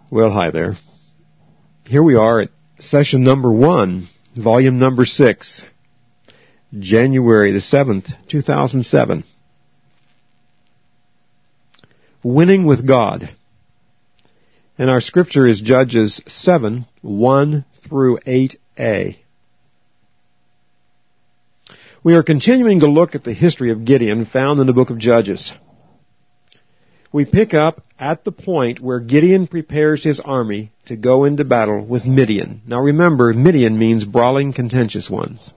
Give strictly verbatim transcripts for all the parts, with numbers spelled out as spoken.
Well, hi there. Here we are at session number one, volume number six, January the seventh, two thousand seven. Winning with God. And our scripture is Judges seven, one through eight a. We are continuing to look at the history of Gideon found in the book of Judges. We pick up at the point where Gideon prepares his army to go into battle with Midian. Now remember, Midian means brawling, contentious ones.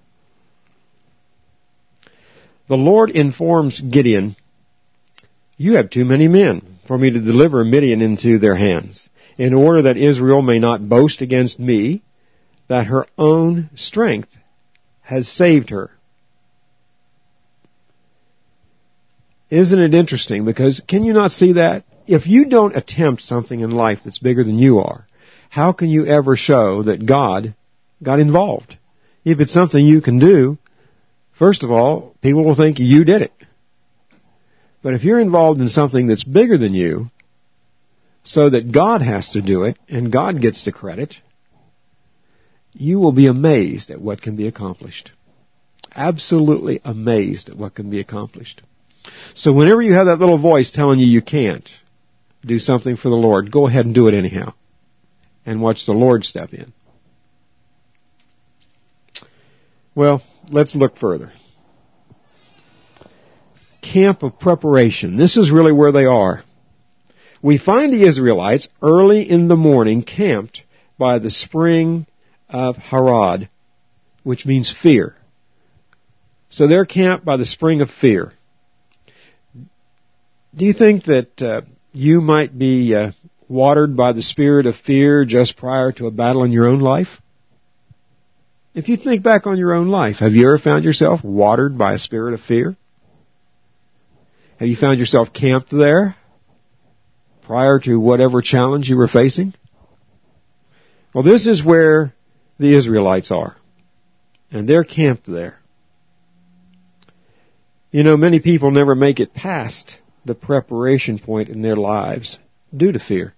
The Lord informs Gideon, "You have too many men for me to deliver Midian into their hands, in order that Israel may not boast against me, that her own strength has saved her." Isn't it interesting? Because can you not see that? If you don't attempt something in life that's bigger than you are, how can you ever show that God got involved? If it's something you can do, first of all, people will think you did it. But if you're involved in something that's bigger than you, so that God has to do it, and God gets the credit, you will be amazed at what can be accomplished. Absolutely amazed at what can be accomplished. So whenever you have that little voice telling you you can't do something for the Lord, go ahead and do it anyhow. And watch the Lord step in. Well, let's look further. Camp of preparation. This is really where they are. We find the Israelites early in the morning camped by the spring of Harod, which means fear. So they're camped by the spring of fear. Do you think that uh, you might be uh, watered by the spirit of fear just prior to a battle in your own life? If you think back on your own life, have you ever found yourself watered by a spirit of fear? Have you found yourself camped there prior to whatever challenge you were facing? Well, this is where the Israelites are, and they're camped there. You know, many people never make it past the preparation point in their lives due to fear.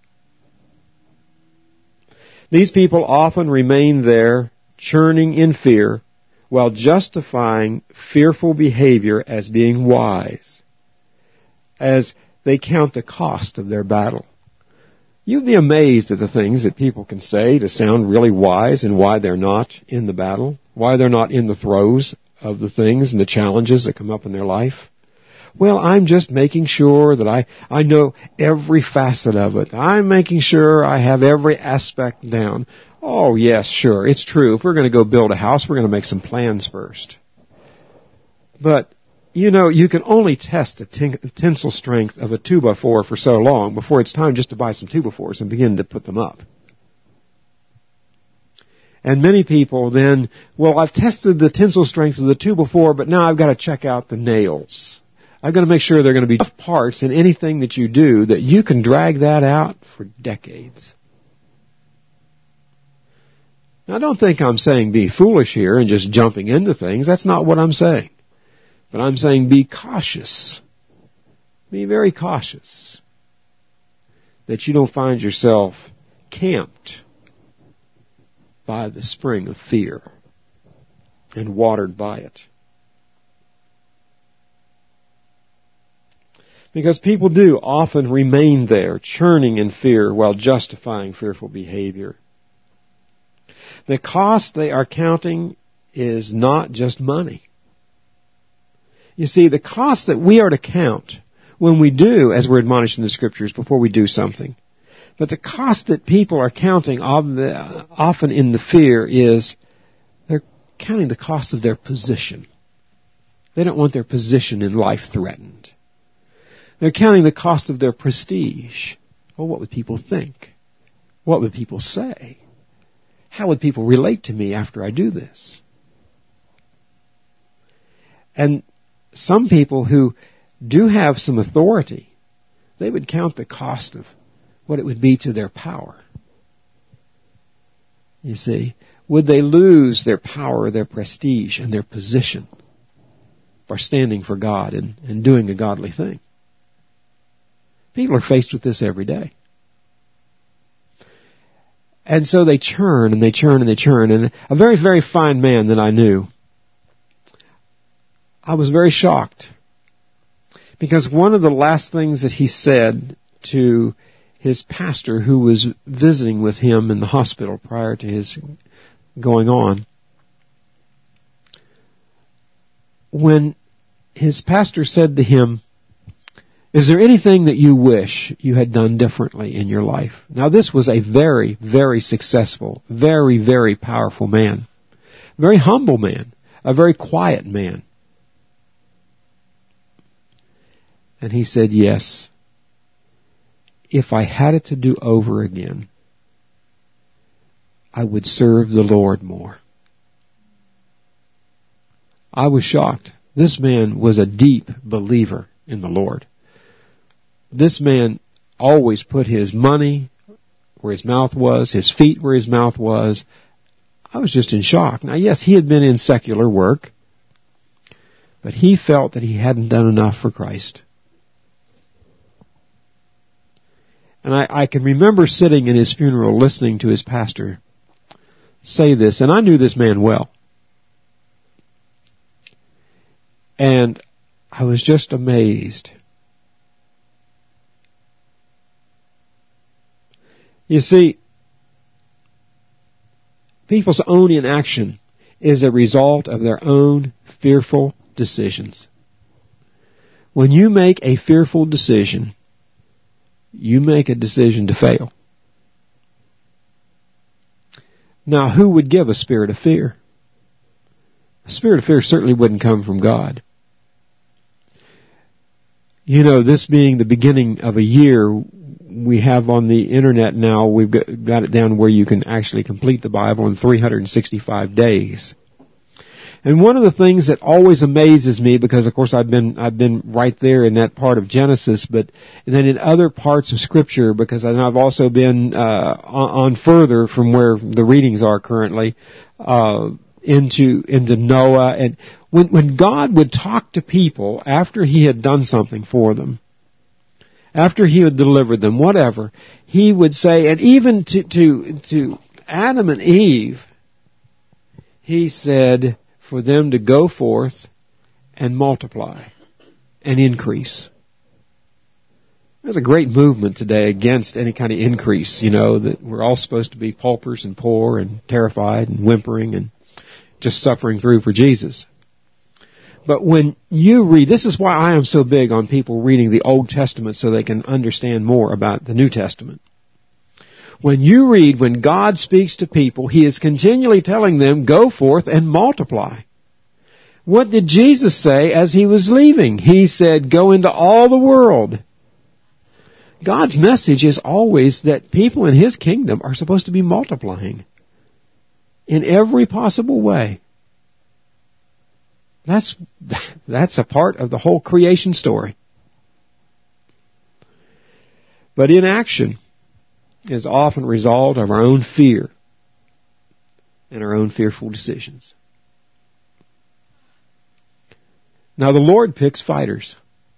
These people often remain there churning in fear while justifying fearful behavior as being wise, as they count the cost of their battle. You'd be amazed at the things that people can say to sound really wise and why they're not in the battle, why they're not in the throes of the things and the challenges that come up in their life. Well, I'm just making sure that I, I know every facet of it. I'm making sure I have every aspect down. Oh, yes, sure, it's true. If we're going to go build a house, we're going to make some plans first. But, you know, you can only test the ten- tensile strength of a two by four for so long before it's time just to buy some two by fours and begin to put them up. And many people then, well, I've tested the tensile strength of the two by four, but now I've got to check out the nails. I've got to make sure there are going to be enough parts in anything that you do that you can drag that out for decades. Now, don't think I'm saying be foolish here and just jumping into things. That's not what I'm saying. But I'm saying be cautious. Be very cautious that you don't find yourself camped by the spring of fear and watered by it. Because people do often remain there, churning in fear while justifying fearful behavior. The cost they are counting is not just money. You see, the cost that we are to count when we do, as we're admonished in the Scriptures, before we do something, but the cost that people are counting often in the fear is they're counting the cost of their position. They don't want their position in life threatened. They're counting the cost of their prestige. Well, what would people think? What would people say? How would people relate to me after I do this? And some people who do have some authority, they would count the cost of what it would be to their power. You see, would they lose their power, their prestige, and their position for standing for God and, and doing a godly thing? People are faced with this every day. And so they churn and they churn and they churn. And a very, very fine man that I knew, I was very shocked. Because one of the last things that he said to his pastor who was visiting with him in the hospital prior to his going on, when his pastor said to him, "Is there anything that you wish you had done differently in your life?" Now this was a very, very successful, very, very powerful man. Very humble man. A very quiet man. And he said, "Yes. If I had it to do over again, I would serve the Lord more." I was shocked. This man was a deep believer in the Lord. This man always put his money where his mouth was, his feet where his mouth was. I was just in shock. Now, yes, he had been in secular work, but he felt that he hadn't done enough for Christ. And I, I can remember sitting in his funeral listening to his pastor say this, and I knew this man well. And I was just amazed. You see, people's own inaction is a result of their own fearful decisions. When you make a fearful decision, you make a decision to fail. Now, who would give a spirit of fear? A spirit of fear certainly wouldn't come from God. You know, this being the beginning of a year, we have on the internet now, we've got, got it down where you can actually complete the Bible in three hundred sixty-five days. And one of the things that always amazes me, because of course I've been, I've been right there in that part of Genesis, but then in other parts of Scripture, because I've also been, uh, on, on further from where the readings are currently, uh, into, into Noah. And when, when God would talk to people after He had done something for them, after He had delivered them, whatever, He would say, and even to, to, to Adam and Eve, He said, for them to go forth and multiply and increase. There's a great movement today against any kind of increase, you know, that we're all supposed to be paupers and poor and terrified and whimpering and just suffering through for Jesus. But when you read, this is why I am so big on people reading the Old Testament so they can understand more about the New Testament. When you read, when God speaks to people, He is continually telling them, go forth and multiply. What did Jesus say as He was leaving? He said, go into all the world. God's message is always that people in His kingdom are supposed to be multiplying in every possible way. That's, that's a part of the whole creation story. But inaction is often a result of our own fear and our own fearful decisions. Now the Lord picks fighters.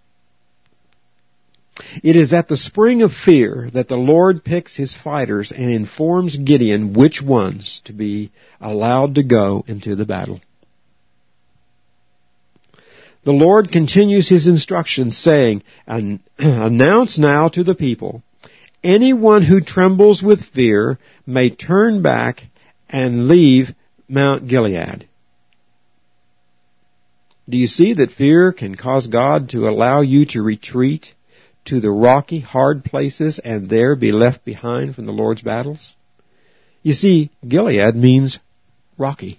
It is at the spring of fear that the Lord picks His fighters and informs Gideon which ones to be allowed to go into the battle. The Lord continues His instructions saying, announce now to the people, anyone who trembles with fear may turn back and leave Mount Gilead. Do you see that fear can cause God to allow you to retreat to the rocky, hard places and there be left behind from the Lord's battles? You see, Gilead means rocky.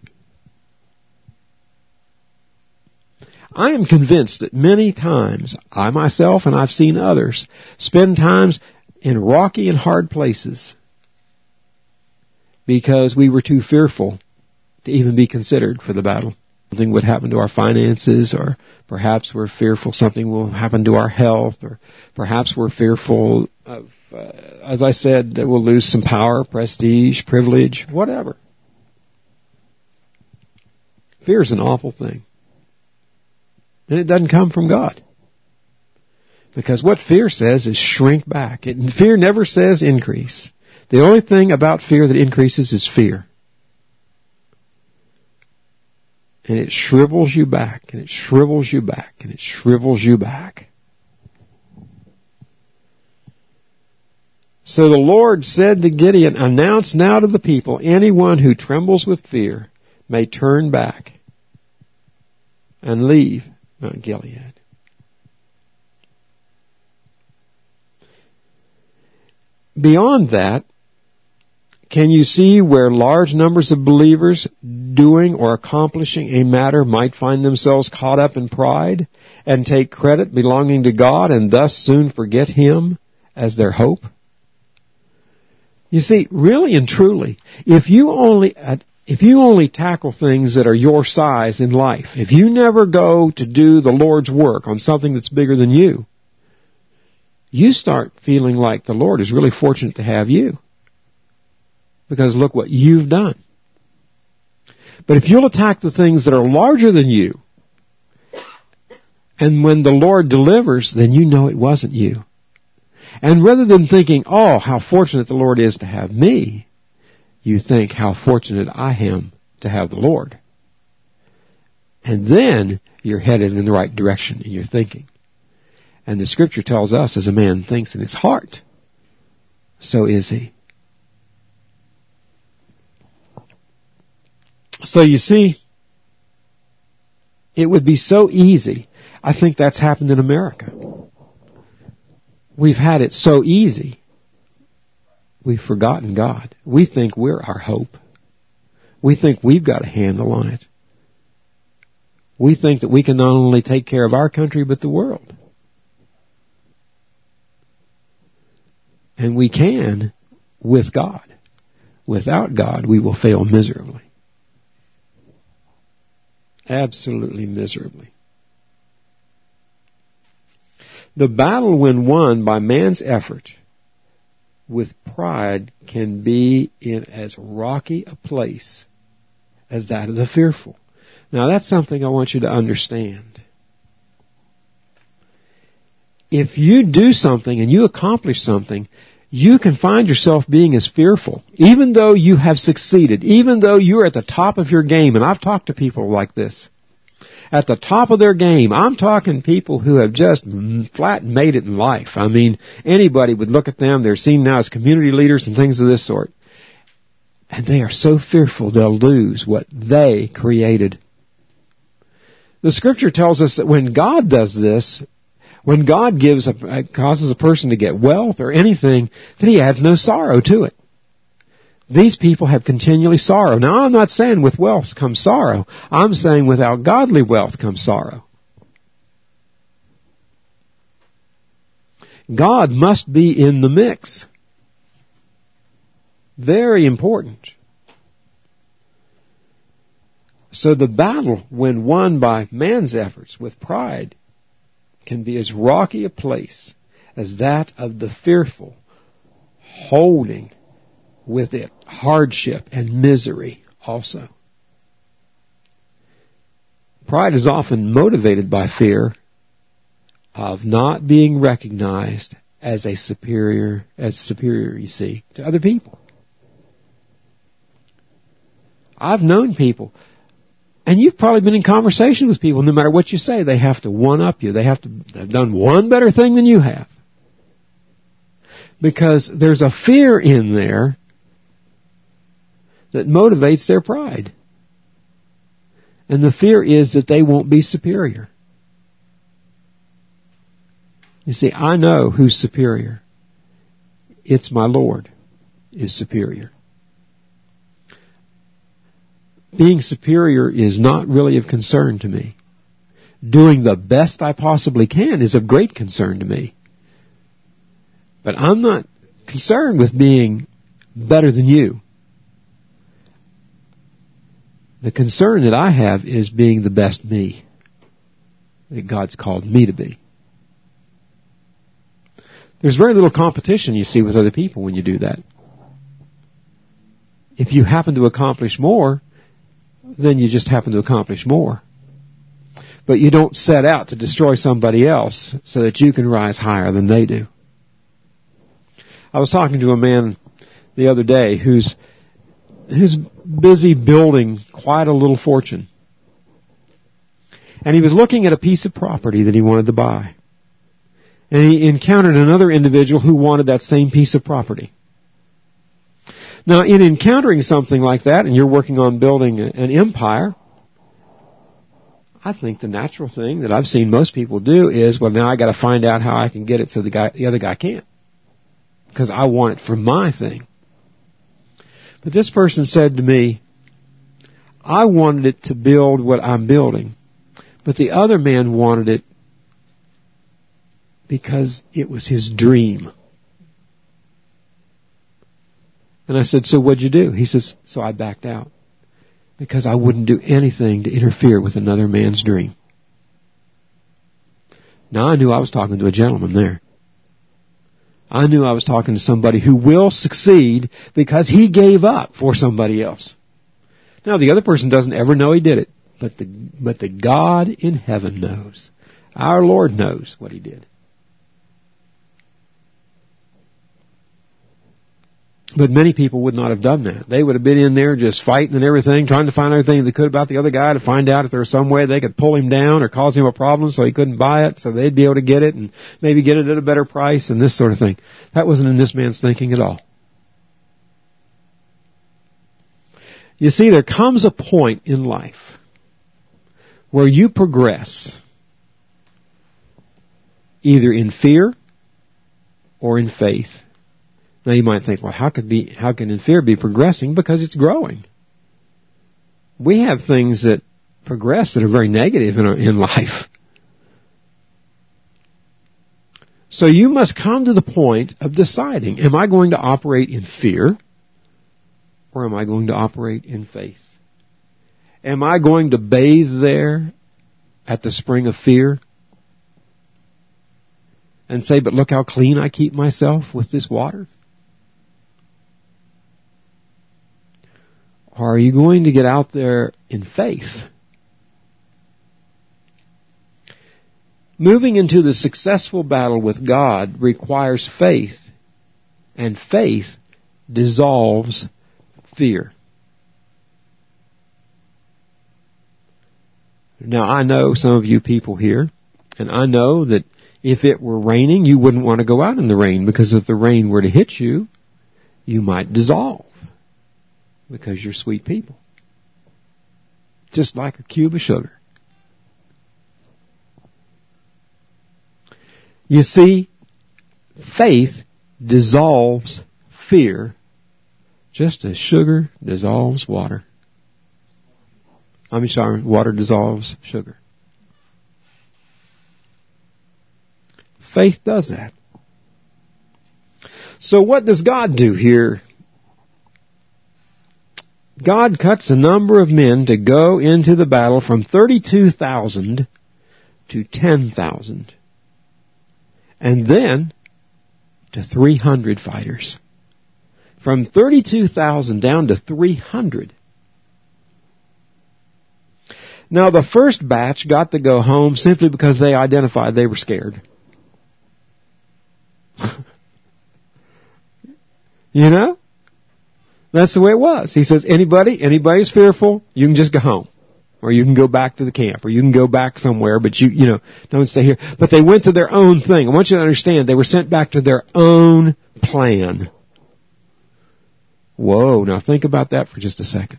I am convinced that many times, I myself and I've seen others, spend times in rocky and hard places because we were too fearful to even be considered for the battle. Something would happen to our finances, or perhaps we're fearful something will happen to our health, or perhaps we're fearful of, uh, as I said, that we'll lose some power, prestige, privilege, whatever. Fear is an awful thing. And it doesn't come from God. Because what fear says is shrink back. It, fear never says increase. The only thing about fear that increases is fear. And it shrivels you back, and it shrivels you back, and it shrivels you back. So the Lord said to Gideon, "Announce now to the people, anyone who trembles with fear may turn back and leave Mount Gilead." Beyond that, can you see where large numbers of believers doing or accomplishing a matter might find themselves caught up in pride and take credit belonging to God and thus soon forget Him as their hope? You see, really and truly, if you only if you only tackle things that are your size in life, if you never go to do the Lord's work on something that's bigger than you, you start feeling like the Lord is really fortunate to have you. Because look what you've done. But if you'll attack the things that are larger than you, and when the Lord delivers, then you know it wasn't you. And rather than thinking, oh, how fortunate the Lord is to have me, you think, how fortunate I am to have the Lord. And then you're headed in the right direction in your thinking. And the Scripture tells us, as a man thinks in his heart, so is he. So you see, it would be so easy. I think that's happened in America. We've had it so easy. We've forgotten God. We think we're our hope. We think we've got a handle on it. We think that we can not only take care of our country, but the world. And we can with God. Without God, we will fail miserably. Absolutely miserably. The battle, when won by man's effort with pride, can be in as rocky a place as that of the fearful. Now, that's something I want you to understand. If you do something and you accomplish something, you can find yourself being as fearful, even though you have succeeded, even though you're at the top of your game. And I've talked to people like this. At the top of their game. I'm talking people who have just flat made it in life. I mean, anybody would look at them. They're seen now as community leaders and things of this sort. And they are so fearful they'll lose what they created. The Scripture tells us that when God does this, when God gives a, causes a person to get wealth or anything, that He adds no sorrow to it. These people have continually sorrow. Now, I'm not saying with wealth comes sorrow. I'm saying without godly wealth comes sorrow. God must be in the mix. Very important. So the battle, when won by man's efforts with pride, can be as rocky a place as that of the fearful, holding with it hardship and misery also. Pride is often motivated by fear of not being recognized as a superior, as superior, you see, to other people. I've known people, and you've probably been in conversation with people, no matter what you say, they have to one-up you. They have to have done one better thing than you have. Because there's a fear in there that motivates their pride. And the fear is that they won't be superior. You see, I know who's superior. It's my Lord is superior. Being superior is not really of concern to me. Doing the best I possibly can is of great concern to me. But I'm not concerned with being better than you. The concern that I have is being the best me that God's called me to be. There's very little competition, you see, with other people when you do that. If you happen to accomplish more, then you just happen to accomplish more. But you don't set out to destroy somebody else so that you can rise higher than they do. I was talking to a man the other day who's who's busy building quite a little fortune. And he was looking at a piece of property that he wanted to buy. And he encountered another individual who wanted that same piece of property. Now, in encountering something like that, and you're working on building an empire, I think the natural thing that I've seen most people do is, well, now I got to find out how I can get it so the guy, the other guy can't, because I want it for my thing. But this person said to me, I wanted it to build what I'm building, but the other man wanted it because it was his dream. And I said, so what'd you do? He says, so I backed out. Because I wouldn't do anything to interfere with another man's dream. Now I knew I was talking to a gentleman there. I knew I was talking to somebody who will succeed because he gave up for somebody else. Now the other person doesn't ever know he did it. But the, but the God in heaven knows. Our Lord knows what he did. But many people would not have done that. They would have been in there just fighting and everything, trying to find everything they could about the other guy to find out if there was some way they could pull him down or cause him a problem so he couldn't buy it, so they'd be able to get it and maybe get it at a better price and this sort of thing. That wasn't in this man's thinking at all. You see, there comes a point in life where you progress either in fear or in faith. Now you might think, well, how could be, how can in fear be progressing? Because it's growing. We have things that progress that are very negative in, our, in life. So you must come to the point of deciding, am I going to operate in fear or am I going to operate in faith? Am I going to bathe there at the spring of fear and say, but look how clean I keep myself with this water? Or are you going to get out there in faith? Moving into the successful battle with God requires faith, and faith dissolves fear. Now, I know some of you people here, and I know that if it were raining, you wouldn't want to go out in the rain, because if the rain were to hit you, you might dissolve. Because you're sweet people. Just like a cube of sugar. You see, faith dissolves fear just as sugar dissolves water. I'm sorry, water dissolves sugar. Faith does that. So what does God do here? God cuts a number of men to go into the battle from thirty-two thousand to ten thousand. And then to three hundred fighters. From thirty-two thousand down to three hundred. Now the first batch got to go home simply because they identified they were scared. You know? That's the way it was. He says, anybody, anybody's fearful, you can just go home. Or you can go back to the camp. Or you can go back somewhere, but you, you know, don't stay here. But they went to their own thing. I want you to understand, they were sent back to their own plan. Whoa, now think about that for just a second.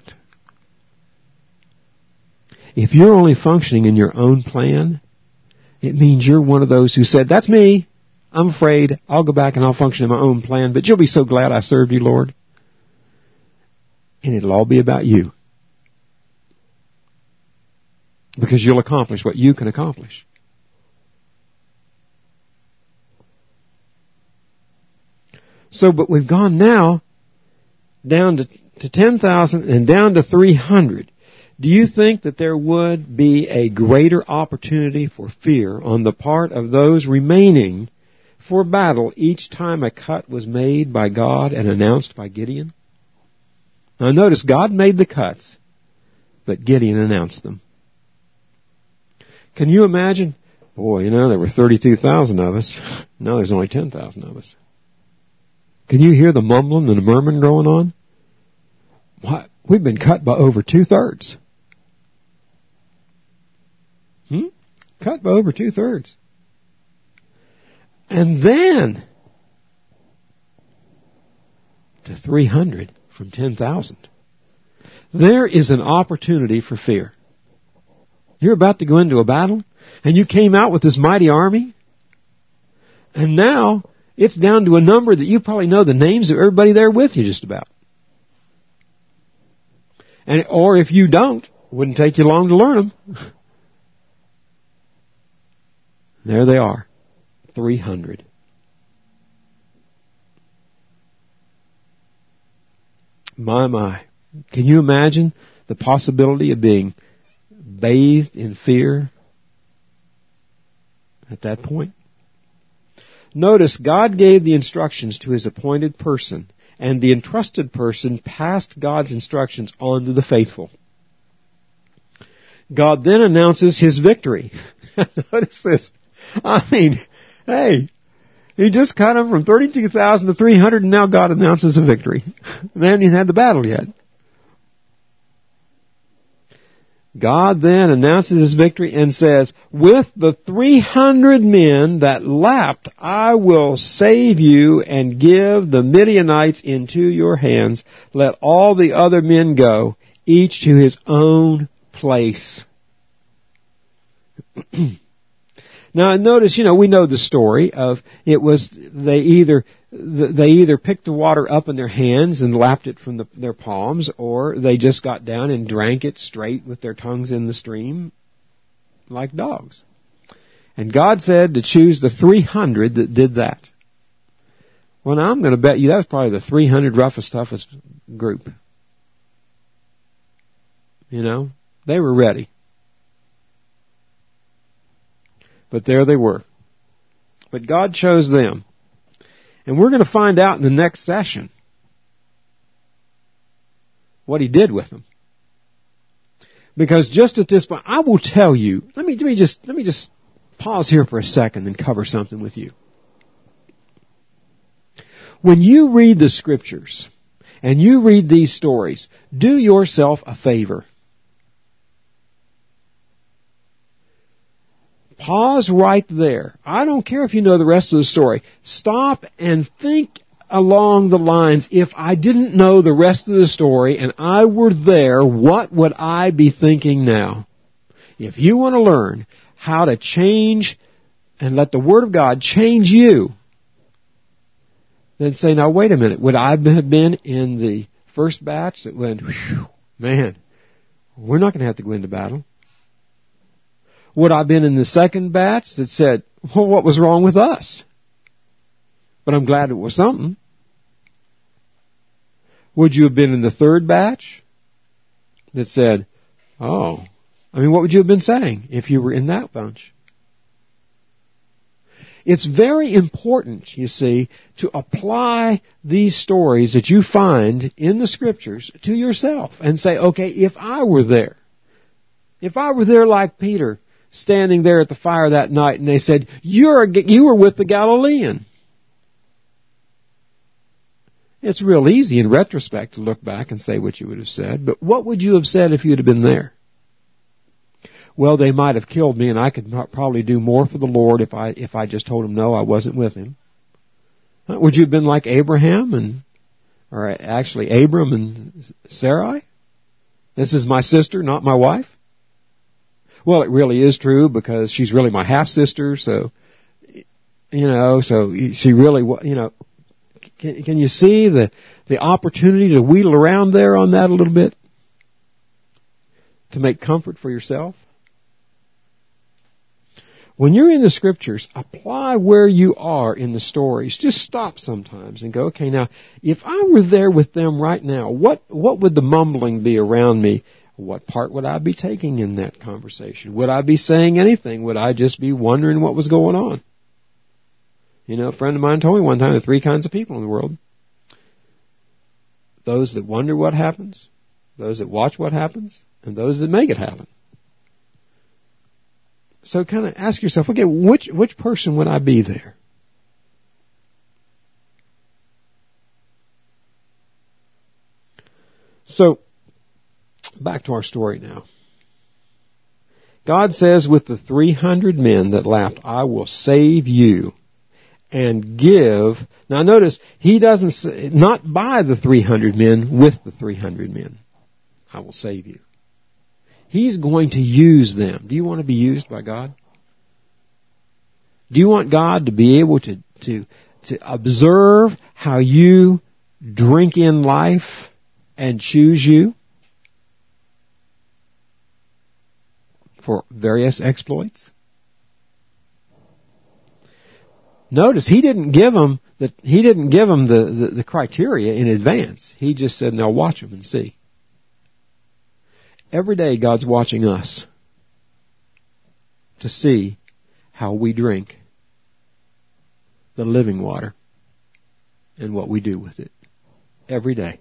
If you're only functioning in your own plan, it means you're one of those who said, that's me. I'm afraid. I'll go back and I'll function in my own plan, but you'll be so glad I served you, Lord. And it'll all be about you. Because you'll accomplish what you can accomplish. So, but we've gone now down to, to ten thousand and down to three hundred. Do you think that there would be a greater opportunity for fear on the part of those remaining for battle each time a cut was made by God and announced by Gideon? Now notice, God made the cuts, but Gideon announced them. Can you imagine? Boy, you know, there were thirty-two thousand of us. Now there's only ten thousand of us. Can you hear the mumbling and the murmuring going on? What? We've been cut by over two-thirds. Hmm? Cut by over two-thirds. And then to three hundred from ten thousand. There is an opportunity for fear. You're about to go into a battle, and you came out with this mighty army, and now it's down to a number that you probably know the names of everybody there with you just about. And or if you don't, it wouldn't take you long to learn them. There they are, three hundred. My, my. Can you imagine the possibility of being bathed in fear at that point? Notice God gave the instructions to His appointed person, and the entrusted person passed God's instructions on to the faithful. God then announces His victory. Notice this. I mean, hey, He just cut them from thirty-two thousand to three hundred, and now God announces a victory. They haven't even had the battle yet. God then announces His victory and says, with the three hundred men that lapped, I will save you and give the Midianites into your hands. Let all the other men go, each to his own place. Now notice, you know, we know the story of it was they either they either picked the water up in their hands and lapped it from the, their palms, or they just got down and drank it straight with their tongues in the stream like dogs. And God said to choose the three hundred that did that. Well, now I'm going to bet you that was probably the three hundred roughest, toughest group. You know, they were ready. But there they were. But God chose them. And we're going to find out in the next session what He did with them. Because just at this point, I will tell you, let me, let me just, let me just pause here for a second and cover something with you. When you read the Scriptures and you read these stories, do yourself a favor. Pause right there. I don't care if you know the rest of the story. Stop and think along the lines, if I didn't know the rest of the story and I were there, what would I be thinking now? If you want to learn how to change and let the Word of God change you, then say, now wait a minute, would I have been in the first batch that went, whew, man, we're not going to have to go into battle? Would I have been in the second batch that said, well, what was wrong with us? But I'm glad it was something. Would you have been in the third batch that said, oh, I mean, what would you have been saying if you were in that bunch? It's very important, you see, to apply these stories that you find in the Scriptures to yourself and say, okay, if I were there, if I were there like Peter, standing there at the fire that night, and they said, You're a, you were with the Galilean. It's real easy in retrospect to look back and say what you would have said, but what would you have said if you'd have been there? Well, they might have killed me, and I could probably do more for the Lord if I if I just told them no, I wasn't with Him. Would you have been like Abraham and, or actually Abram and Sarai? This is my sister, not my wife. Well, it really is true because she's really my half-sister, so, you know, so she really, you know, can, can you see the, the opportunity to wheedle around there on that a little bit? To make comfort for yourself? When you're in the Scriptures, apply where you are in the stories. Just stop sometimes and go, okay, now, if I were there with them right now, what, what would the mumbling be around me? What part would I be taking in that conversation? Would I be saying anything? Would I just be wondering what was going on? You know, a friend of mine told me one time there are three kinds of people in the world. Those that wonder what happens, those that watch what happens, and those that make it happen. So kind of ask yourself, okay, which which person would I be there? So, back to our story now. God says with the three hundred men that laughed, I will save you and give. Now notice, he doesn't say, not by the three hundred men, with the three hundred men. I will save you. He's going to use them. Do you want to be used by God? Do you want God to be able to, to, to observe how you drink in life and choose you for various exploits? Notice he didn't give them the he didn't give them the, the, the criteria in advance. He just said, "Now watch them and see." Every day God's watching us to see how we drink the living water and what we do with it. Every day.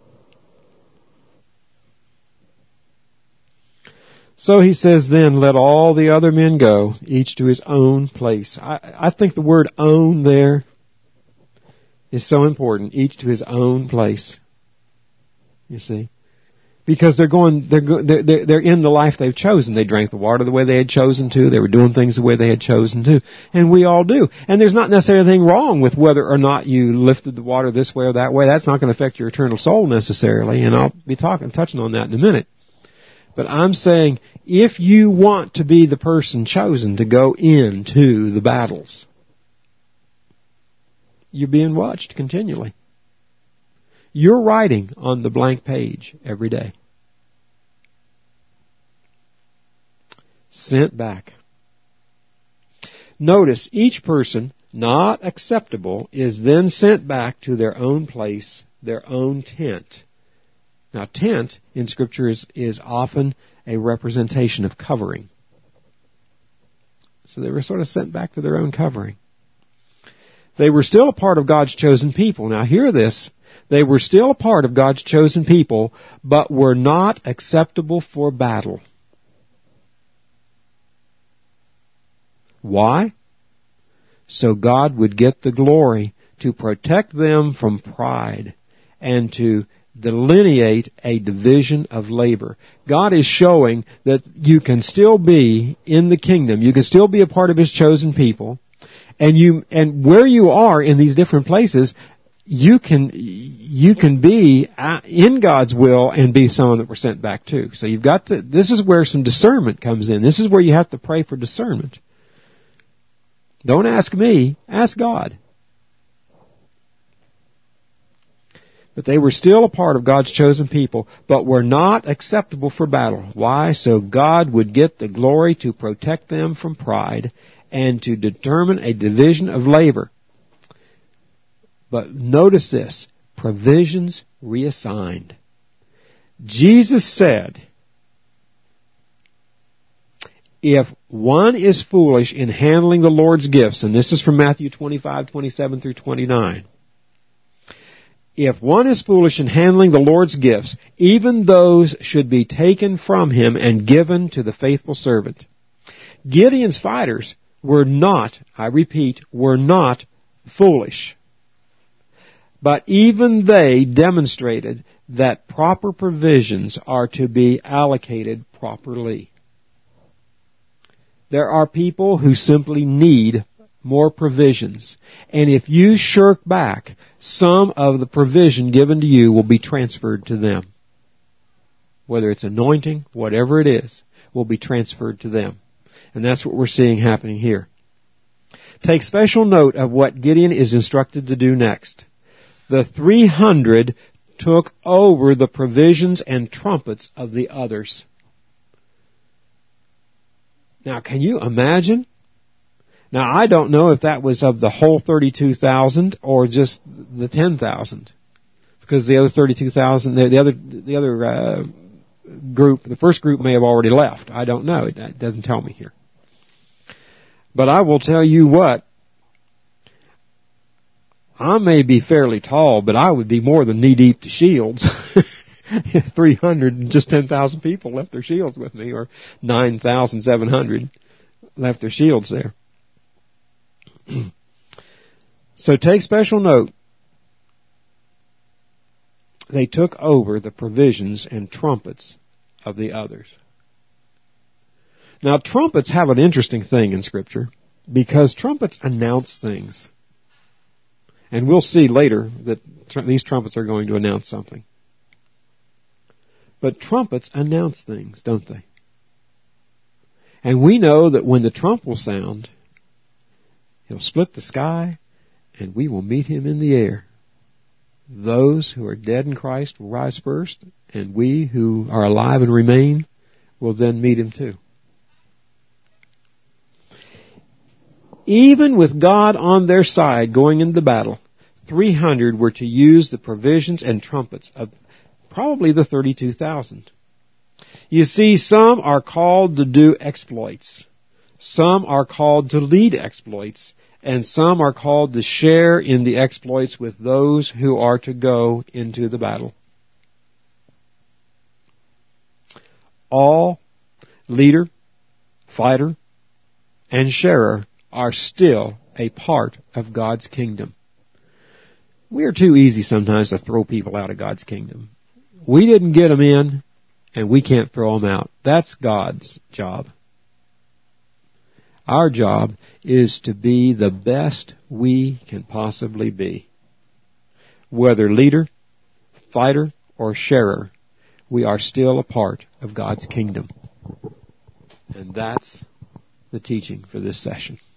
So he says then, let all the other men go, each to his own place. I, I think the word own there is so important. Each to his own place. You see? Because they're going, they're, they're, they're in the life they've chosen. They drank the water the way they had chosen to. They were doing things the way they had chosen to. And we all do. And there's not necessarily anything wrong with whether or not you lifted the water this way or that way. That's not going to affect your eternal soul necessarily. And I'll be talking, touching on that in a minute. But I'm saying, if you want to be the person chosen to go into the battles, you're being watched continually. You're writing on the blank page every day. Sent back. Notice, each person not acceptable is then sent back to their own place, their own tent. Now, tent in Scripture is, is often a representation of covering. So they were sort of sent back to their own covering. They were still a part of God's chosen people. Now, hear this. They were still a part of God's chosen people, but were not acceptable for battle. Why? So God would get the glory to protect them from pride and to delineate a division of labor. God is showing that you can still be in the kingdom. You can still be a part of His chosen people. And you, and where you are in these different places, you can, you can be in God's will and be someone that we're sent back to. So you've got to, this is where some discernment comes in. This is where you have to pray for discernment. Don't ask me, ask God. But they were still a part of God's chosen people, but were not acceptable for battle. Why? So God would get the glory to protect them from pride and to determine a division of labor. But notice this, provisions reassigned. Jesus said, if one is foolish in handling the Lord's gifts, and this is from Matthew twenty-five, twenty-seven through twenty-nine, if one is foolish in handling the Lord's gifts, even those should be taken from him and given to the faithful servant. Gideon's fighters were not, I repeat, were not foolish. But even they demonstrated that proper provisions are to be allocated properly. There are people who simply need more provisions. And if you shirk back, some of the provision given to you will be transferred to them. Whether it's anointing, whatever it is, will be transferred to them. And that's what we're seeing happening here. Take special note of what Gideon is instructed to do next. The three hundred took over the provisions and trumpets of the others. Now, can you imagine? Now, I don't know if that was of the whole thirty-two thousand or just the ten thousand. Because the other thirty-two thousand, the other, the other uh, group, the first group may have already left. I don't know. It, it doesn't tell me here. But I will tell you what. I may be fairly tall, but I would be more than knee-deep to shields. three hundred and just ten thousand people left their shields with me, or nine thousand seven hundred left their shields there. So take special note they took over the provisions and trumpets of the others. Now, trumpets have an interesting thing in Scripture, because trumpets announce things. And we'll see later that tr- these trumpets are going to announce something. But trumpets announce things, don't they? And we know that when the trump will sound, he'll split the sky, and we will meet him in the air. Those who are dead in Christ will rise first, and we who are alive and remain will then meet him too. Even with God on their side going into battle, three hundred were to use the provisions and trumpets of probably the thirty-two thousand. You see, some are called to do exploits. Some are called to lead exploits. And some are called to share in the exploits with those who are to go into the battle. All leader, fighter, and sharer are still a part of God's kingdom. We are too easy sometimes to throw people out of God's kingdom. We didn't get them in, and we can't throw them out. That's God's job. Our job is to be the best we can possibly be. Whether leader, fighter, or sharer, we are still a part of God's kingdom. And that's the teaching for this session.